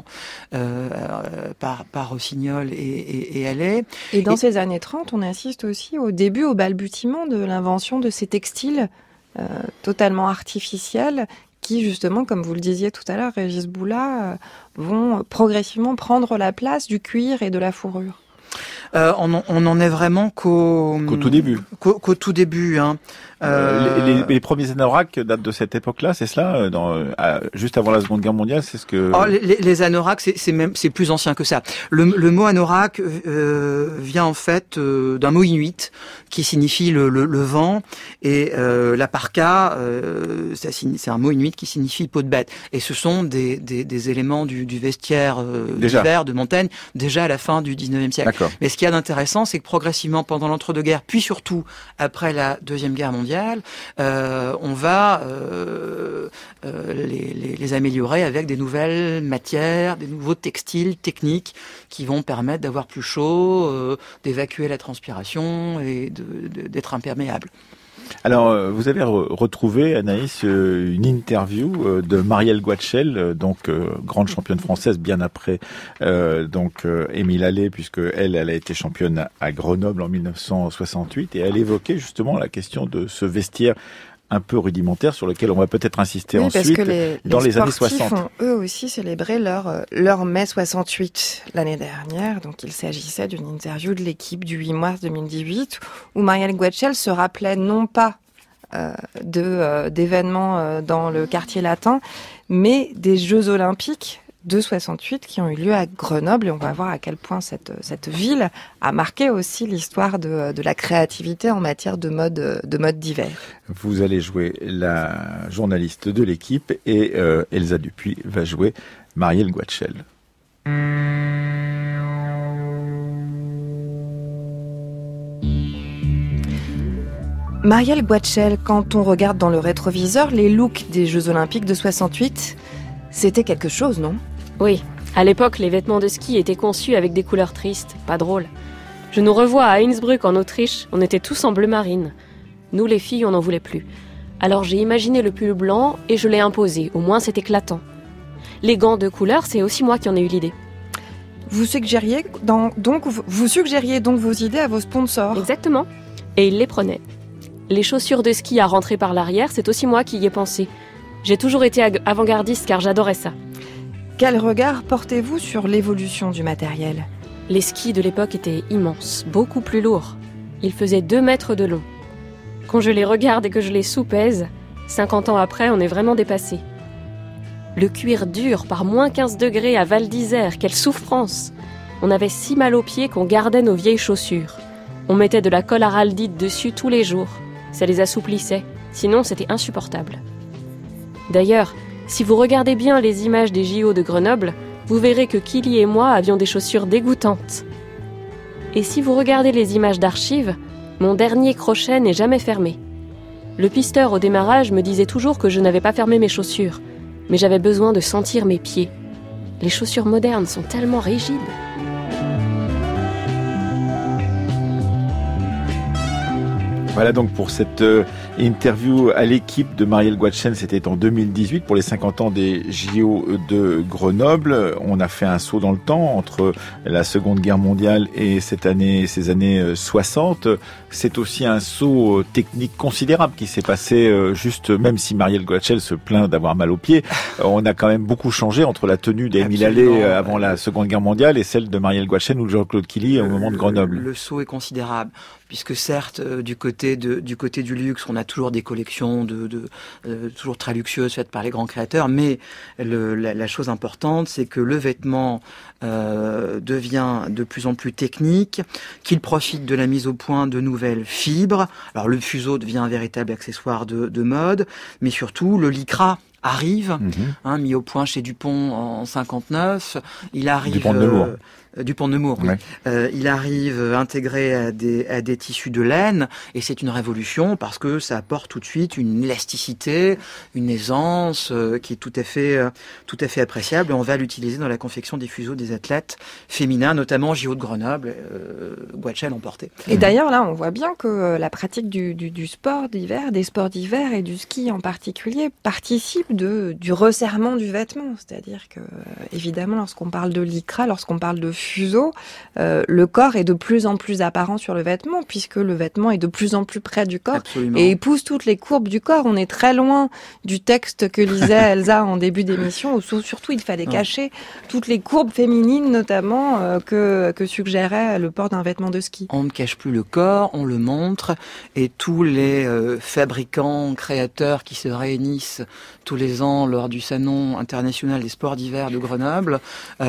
par Rossignol et Allais. Et dans ces années 30, on assiste aussi au balbutiement de l'invention de ces textiles totalement artificiels qui, justement, comme vous le disiez tout à l'heure, Régis Boula, vont progressivement prendre la place du cuir et de la fourrure. On en est vraiment qu'au tout début. Qu'au tout début. Les premiers anoraks datent de cette époque-là, c'est cela, juste avant la Seconde Guerre mondiale, c'est ce que. Les anoraks, c'est plus ancien que ça. Le mot anorak vient en fait d'un mot inuit qui signifie le vent, et la parka, c'est un mot inuit qui signifie peau de bête. Et ce sont des éléments du vestiaire d'hiver, de montagne, déjà à la fin du 19e siècle. D'accord. Mais ce qu'il y a d'intéressant, c'est que progressivement, pendant l'entre-deux-guerres, puis surtout après la Deuxième Guerre mondiale, on va les améliorer avec des nouvelles matières, des nouveaux textiles techniques qui vont permettre d'avoir plus chaud, d'évacuer la transpiration et d'être imperméable. Alors, vous avez retrouvé, Anaïs, une interview de Marielle Guatchel, donc grande championne française bien après Émile Allais, puisque elle a été championne à Grenoble en 1968, et elle évoquait justement la question de ce vestiaire un peu rudimentaire sur lequel on va peut-être insister ensuite dans les années 60. Les sportifs ont eux aussi célébré leur mai 68 l'année dernière. Donc il s'agissait d'une interview de l'équipe du 8 mars 2018 où Marielle Guatchel se rappelait non pas d'événements dans le quartier latin, mais des Jeux Olympiques de 68 qui ont eu lieu à Grenoble, et on va voir à quel point cette ville a marqué aussi l'histoire de la créativité en matière de mode d'hiver. Vous allez jouer la journaliste de l'équipe et Elsa Dupuis va jouer Marielle Guatchel. Marielle Guatchel, quand on regarde dans le rétroviseur, les looks des Jeux Olympiques de 68, c'était quelque chose, non ? Oui, à l'époque, les vêtements de ski étaient conçus avec des couleurs tristes, pas drôles. Je nous revois à Innsbruck en Autriche, on était tous en bleu marine. Nous les filles, on n'en voulait plus. Alors j'ai imaginé le pull blanc et je l'ai imposé, au moins c'est éclatant. Les gants de couleur, c'est aussi moi qui en ai eu l'idée. Vous suggériez donc vos idées à vos sponsors ? Exactement, et ils les prenaient. Les chaussures de ski à rentrer par l'arrière, c'est aussi moi qui y ai pensé. J'ai toujours été avant-gardiste car j'adorais ça. Quel regard portez-vous sur l'évolution du matériel ? Les skis de l'époque étaient immenses, beaucoup plus lourds. Ils faisaient 2 mètres de long. Quand je les regarde et que je les soupèse, 50 ans après, on est vraiment dépassé. Le cuir dur par moins 15 degrés à Val d'Isère, quelle souffrance ! On avait si mal aux pieds qu'on gardait nos vieilles chaussures. On mettait de la colle araldite dessus tous les jours. Ça les assouplissait, sinon c'était insupportable. D'ailleurs, si vous regardez bien les images des JO de Grenoble, vous verrez que Kili et moi avions des chaussures dégoûtantes. Et si vous regardez les images d'archives, mon dernier crochet n'est jamais fermé. Le pisteur au démarrage me disait toujours que je n'avais pas fermé mes chaussures, mais j'avais besoin de sentir mes pieds. Les chaussures modernes sont tellement rigides. Voilà donc pour cette interview à l'équipe de Marielle Guatchel, c'était en 2018 pour les 50 ans des JO de Grenoble. On a fait un saut dans le temps entre la Seconde Guerre mondiale et ces années 60. C'est aussi un saut technique considérable qui s'est passé juste, même si Marielle Guatchel se plaint d'avoir mal aux pieds, on a quand même beaucoup changé entre la tenue d'Émile Allais avant la Seconde Guerre mondiale et celle de Marielle Guatchel ou de Jean-Claude Killy au moment de Grenoble. Le saut est considérable. Puisque certes, du côté du luxe, on a toujours des collections toujours très luxueuses faites par les grands créateurs, mais la chose importante, c'est que le vêtement devient de plus en plus technique, qu'il profite de la mise au point de nouvelles fibres. Alors le fuseau devient un véritable accessoire de mode, mais surtout le lycra arrive, mis au point chez Dupont en 59. Il arrive Dupont de Nemours. Dupont de Nemours, oui. Ouais. Il arrive intégré à des tissus de laine, et c'est une révolution parce que ça apporte tout de suite une élasticité, une aisance qui est tout à fait appréciable. Et on va l'utiliser dans la confection des fuseaux des athlètes féminins, notamment JO de Grenoble, Guatchel emporté. Et d'ailleurs là, on voit bien que la pratique du sport d'hiver, des sports d'hiver et du ski en particulier participe du resserrement du vêtement. C'est-à-dire que évidemment, lorsqu'on parle de lycra, lorsqu'on parle de fuseau, le corps est de plus en plus apparent sur le vêtement puisque le vêtement est de plus en plus près du corps. Absolument. Et épouse toutes les courbes du corps. On est très loin du texte que lisait Elsa en début d'émission où surtout il fallait cacher toutes les courbes féminines notamment que suggérait le port d'un vêtement de ski. On ne cache plus le corps, on le montre, et tous les fabricants, créateurs qui se réunissent tous les ans lors du salon international des sports d'hiver de Grenoble,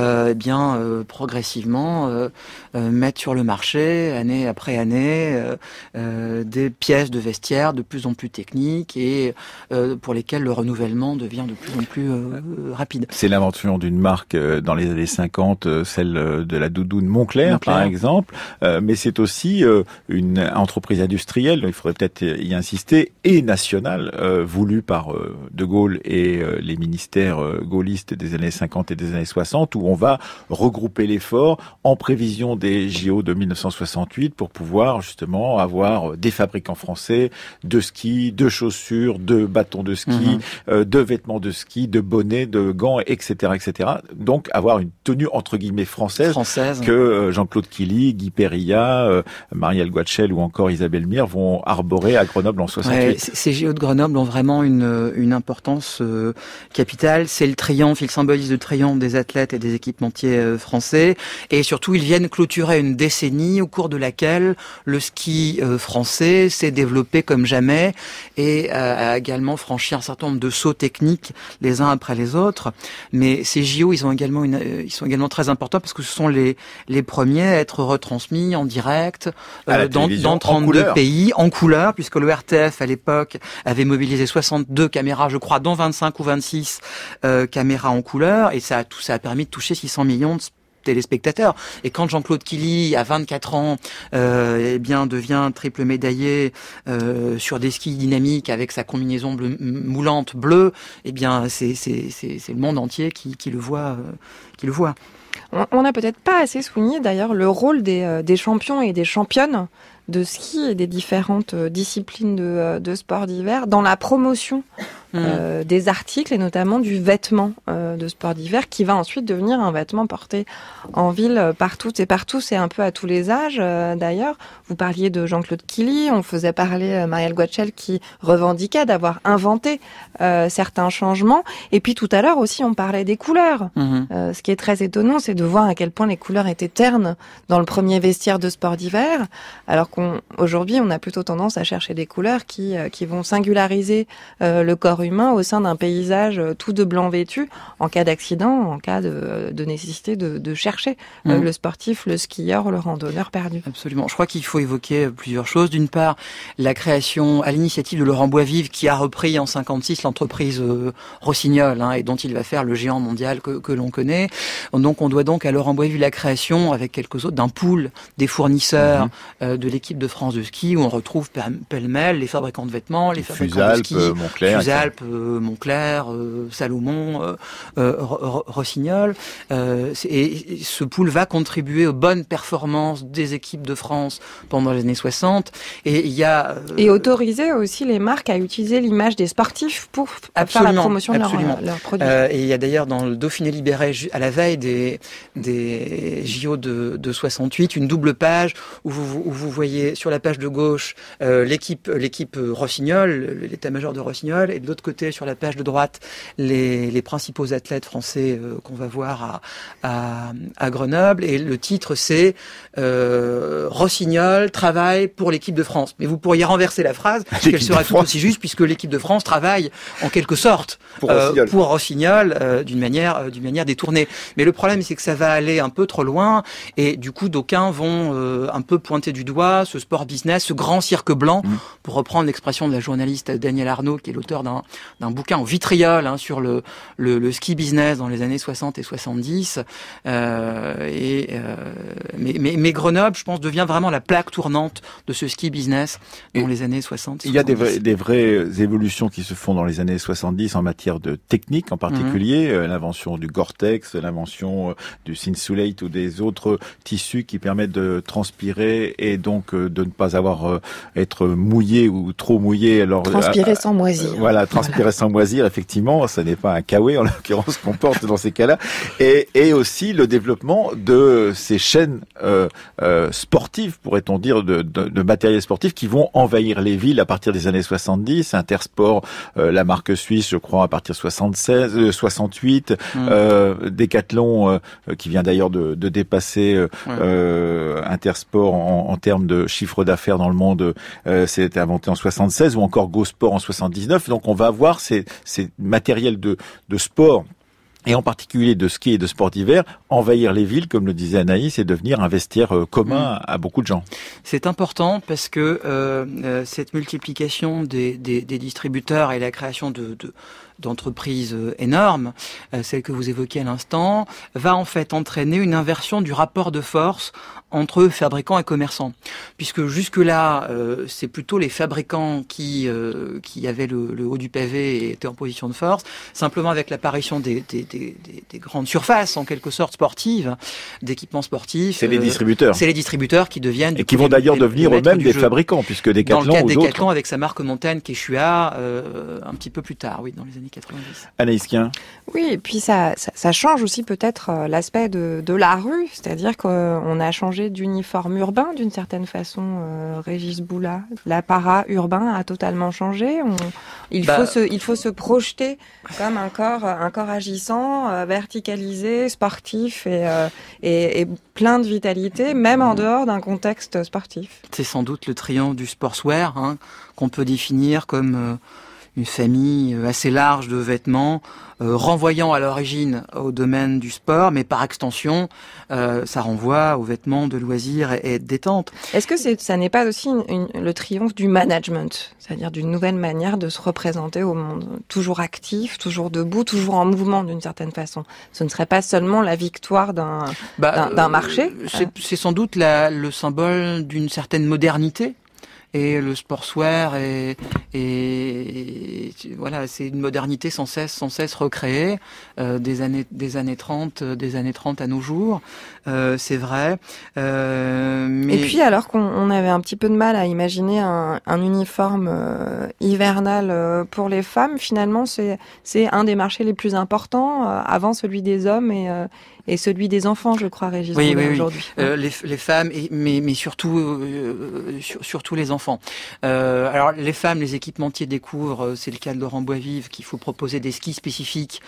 progressivement mettent sur le marché, année après année, des pièces de vestiaire de plus en plus techniques et pour lesquelles le renouvellement devient de plus en plus rapide. C'est l'invention d'une marque dans les années 50, celle de la doudoune Moncler. Par exemple, mais c'est aussi une entreprise industrielle, il faudrait peut-être y insister, et nationale, voulue par De Gaulle et les ministères gaullistes des années 50 et des années 60, où on va regrouper l'effort en prévision des JO de 1968 pour pouvoir justement avoir des fabricants français de ski, de chaussures, de bâtons de ski, de vêtements de ski, de bonnets, de gants, etc., etc. Donc avoir une tenue entre guillemets française. Que Jean-Claude Killy, Guy Perilla, Marielle Guatchel ou encore Isabelle Mir vont arborer à Grenoble en 68. Ouais, ces JO de Grenoble ont vraiment une importance capitale. C'est le triomphe, il symbolise le triomphe des athlètes et des équipementiers français. et surtout ils viennent clôturer une décennie au cours de laquelle le ski français s'est développé comme jamais et a également franchi un certain nombre de sauts techniques les uns après les autres. Mais ces JO, ils sont également très importants parce que ce sont les premiers à être retransmis en direct dans 32 pays en couleur, puisque le RTF à l'époque avait mobilisé 62 caméras, je crois, dont 25 ou 26 caméras en couleur, et ça a permis de toucher 600 millions de téléspectateurs. Et quand Jean-Claude Killy, à 24 ans, devient triple médaillé sur des skis dynamiques avec sa combinaison moulante bleue, c'est le monde entier qui le voit. On n'a peut-être pas assez souligné d'ailleurs le rôle des champions et des championnes de ski et des différentes disciplines de sport d'hiver dans la promotion des articles et notamment du vêtement de sport d'hiver qui va ensuite devenir un vêtement porté en ville par toutes et par tous et un peu à tous les âges d'ailleurs. Vous parliez de Jean-Claude Killy, on faisait parler Marielle Guachel qui revendiquait d'avoir inventé certains changements, et puis tout à l'heure aussi on parlait des couleurs. Ce qui est très étonnant, c'est de voir à quel point les couleurs étaient ternes dans le premier vestiaire de sport d'hiver, alors qu'aujourd'hui on a plutôt tendance à chercher des couleurs qui vont singulariser le corps humain au sein d'un paysage tout de blanc vêtu en cas d'accident, en cas de nécessité de chercher le sportif, le skieur, le randonneur perdu. Absolument. Je crois qu'il faut évoquer plusieurs choses. D'une part, la création à l'initiative de Laurent Boisvive qui a repris en 56 l'entreprise Rossignol et dont il va faire le géant mondial que l'on connaît. Donc on doit donc à Laurent Boisvive la création avec quelques autres d'un pool des fournisseurs de l'équipe de France de ski où on retrouve pêle-mêle les fabricants de vêtements, les fabricants de ski, Fusalp, Moncler, Salomon, Rossignol. Et ce pool va contribuer aux bonnes performances des équipes de France pendant les années 60. Et autoriser aussi les marques à utiliser l'image des sportifs pour faire la promotion de leurs produits. Et il y a d'ailleurs dans le Dauphiné libéré, à la veille des JO de 68, une double page où vous voyez sur la page de gauche l'équipe Rossignol, l'état-major de Rossignol, et de l'autre côté sur la page de droite les principaux athlètes français qu'on va voir à Grenoble, et le titre c'est Rossignol travaille pour l'équipe de France. Mais vous pourriez renverser la phrase, qu'elle serait tout aussi juste, puisque l'équipe de France travaille en quelque sorte pour Rossignol d'une manière détournée. Mais le problème c'est que ça va aller un peu trop loin, et du coup d'aucuns vont un peu pointer du doigt ce sport business, ce grand cirque blanc, pour reprendre l'expression de la journaliste Danielle Arnaud, qui est l'auteur d'un bouquin en vitriol sur le ski business dans les années 60 et 70. Mais Grenoble, je pense, devient vraiment la plaque tournante de ce ski business dans les années 60 et 70. Il y a des vraies évolutions qui se font dans les années 70 en matière de technique, en particulier l'invention du Gore-Tex, l'invention du Thinsulate ou des autres tissus qui permettent de transpirer et donc de ne pas être mouillé ou trop mouillé. Alors, transpirer sans moisir. Transpirer sans moisir, effectivement, ça n'est pas un kawaii en l'occurrence qu'on porte dans ces cas-là. Et aussi le développement de ces chaînes sportives, pourrait-on dire, de matériel sportif qui vont envahir les villes à partir des années 70. Intersport, la marque suisse, je crois, à partir de 68. Decathlon, qui vient d'ailleurs de dépasser Intersport en termes de chiffre d'affaires dans le monde, c'est inventé en 76, ou encore Go Sport en 79. Donc on va avoir ces matériels de sport, et en particulier de ski et de sport d'hiver, envahir les villes, comme le disait Anaïs, et devenir un vestiaire commun à beaucoup de gens. C'est important parce que cette multiplication des distributeurs et la création d'entreprises énormes, celle que vous évoquiez à l'instant, va en fait entraîner une inversion du rapport de force entre fabricants et commerçants. Puisque jusque-là, c'est plutôt les fabricants qui avaient le haut du pavé et étaient en position de force. Simplement avec l'apparition des grandes surfaces, en quelque sorte sportives, d'équipements sportifs. C'est les distributeurs. C'est les distributeurs qui deviennent... Et qui vont d'ailleurs devenir eux-mêmes des fabricants, puisque Decathlon ou d'autres... Dans le cas de Decathlon, avec sa marque Montaigne, Quechua, un petit peu plus tard, oui, dans les années années 90. Anaïs Kien. Oui, et puis ça change aussi peut-être l'aspect de la rue, c'est-à-dire qu'on a changé d'uniforme urbain d'une certaine façon. Régis Boula, l'apparat urbain a totalement changé. Il faut se projeter comme un corps agissant, verticalisé, sportif et plein de vitalité, même en dehors d'un contexte sportif. C'est sans doute le triomphe du sportswear, qu'on peut définir comme une famille assez large de vêtements, renvoyant à l'origine au domaine du sport, mais par extension, ça renvoie aux vêtements de loisirs et de détente. Est-ce que ça n'est pas aussi le triomphe du management, c'est-à-dire d'une nouvelle manière de se représenter au monde, toujours actif, toujours debout, toujours en mouvement d'une certaine façon? Ce ne serait pas seulement la victoire d'un marché. C'est sans doute le symbole d'une certaine modernité. Et le sportswear et voilà, c'est une modernité sans cesse recréée des années 30 à nos jours, c'est vrai. Mais... Et puis alors qu'on avait un petit peu de mal à imaginer un uniforme hivernal pour les femmes, finalement c'est un des marchés les plus importants avant celui des hommes et celui des enfants, je crois, Régis, aujourd'hui. Les femmes, mais surtout les enfants. Alors les femmes, les équipementiers découvrent, c'est le cas de Laurent Boisvive, qu'il faut proposer des skis spécifiques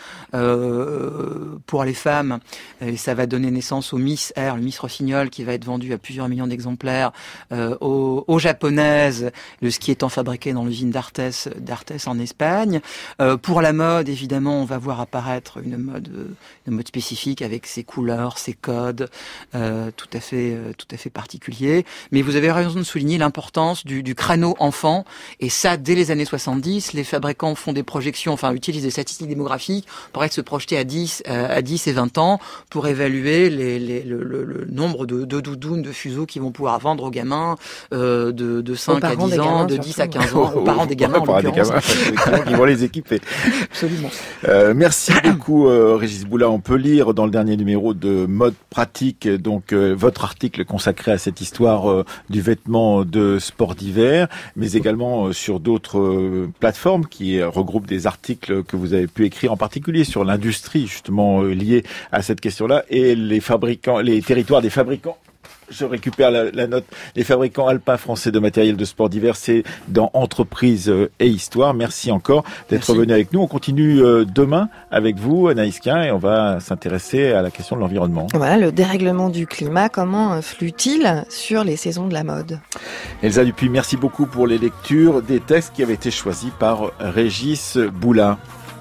pour les femmes. Et ça va donner naissance au Miss Air, le Miss Rossignol, qui va être vendu à plusieurs millions d'exemplaires. Aux japonaises, le ski étant fabriqué dans l'usine d'Artes en Espagne. Pour la mode, évidemment, on va voir apparaître une mode spécifique avec ses couleurs, ses codes, tout à fait particuliers. Mais vous avez raison de souligner l'importance du créneau enfant. Et ça, dès les années 70, les fabricants font des projections, utilisent des statistiques démographiques pour se projeter à 10 et 20 ans pour évaluer le nombre de doudounes, de fuseaux qu'ils vont pouvoir vendre aux gamins de 5 à 10 ans, de 10 à 15 ans, aux parents des gamins, en l'occurrence. Qui vont les équiper. Absolument. Merci beaucoup, Régis Boula. On peut lire dans le dernier numéro de Mode Pratique, donc votre article consacré à cette histoire du vêtement de sport d'hiver, mais également sur d'autres plateformes qui regroupent des articles que vous avez pu écrire, en particulier sur l'industrie justement liée à cette question-là, et les territoires des fabricants. Je récupère la note. Les fabricants alpins français de matériel de sport d'hiver, c'est dans Entreprise et Histoire. Merci encore d'être venu avec nous. On continue demain avec vous, Anaïs Kien, et on va s'intéresser à la question de l'environnement. Voilà, le dérèglement du climat, comment influe-t-il sur les saisons de la mode? Elsa Dupuis, merci beaucoup pour les lectures des textes qui avaient été choisis par Régis Boula.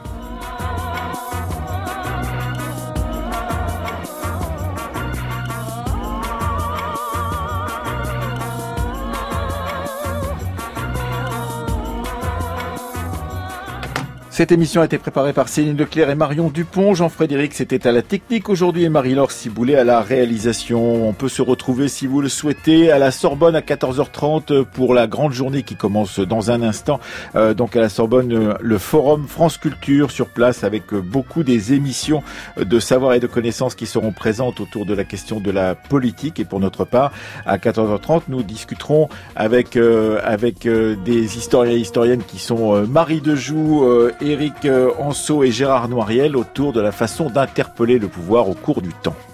Cette émission a été préparée par Céline Leclerc et Marion Dupont. Jean-Frédéric, c'était à la technique aujourd'hui et Marie-Laure Ciboulet à la réalisation. On peut se retrouver, si vous le souhaitez, à la Sorbonne à 14h30 pour la grande journée qui commence dans un instant. Donc à la Sorbonne, le forum France Culture sur place avec beaucoup des émissions de savoir et de connaissances qui seront présentes autour de la question de la politique. Et pour notre part, à 14h30, nous discuterons avec des historiens et historiennes qui sont Marie Dejoux, Éric Anceau et Gérard Noiriel autour de la façon d'interpeller le pouvoir au cours du temps.